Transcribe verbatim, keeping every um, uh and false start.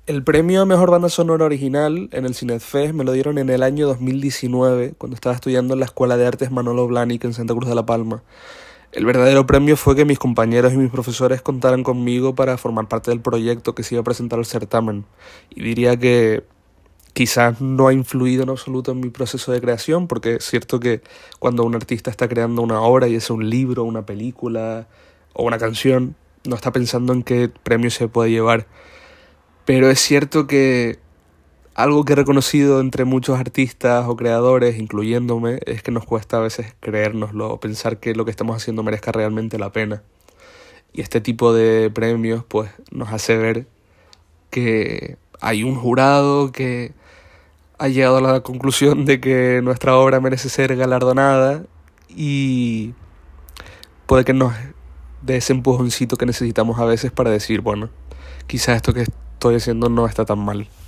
El premio a Mejor Banda Sonora Original en el Cinefest me lo dieron en el año dos mil diecinueve, cuando estaba estudiando en la Escuela de Artes Manolo Blahnik en Santa Cruz de la Palma. El verdadero premio fue que mis compañeros y mis profesores contaran conmigo para formar parte del proyecto que se iba a presentar al certamen. Y diría que quizás no ha influido en absoluto en mi proceso de creación, porque es cierto que cuando un artista está creando una obra, y es un libro, una película o una canción, no está pensando en qué premio se puede llevar. Pero es cierto que algo que he reconocido entre muchos artistas o creadores, incluyéndome, es que nos cuesta a veces creérnoslo o pensar que lo que estamos haciendo merezca realmente la pena. Y este tipo de premios pues nos hace ver que hay un jurado que ha llegado a la conclusión de que nuestra obra merece ser galardonada y puede que nos dé ese empujoncito que necesitamos a veces para decir, bueno, quizás esto que estoy haciendo no está tan mal.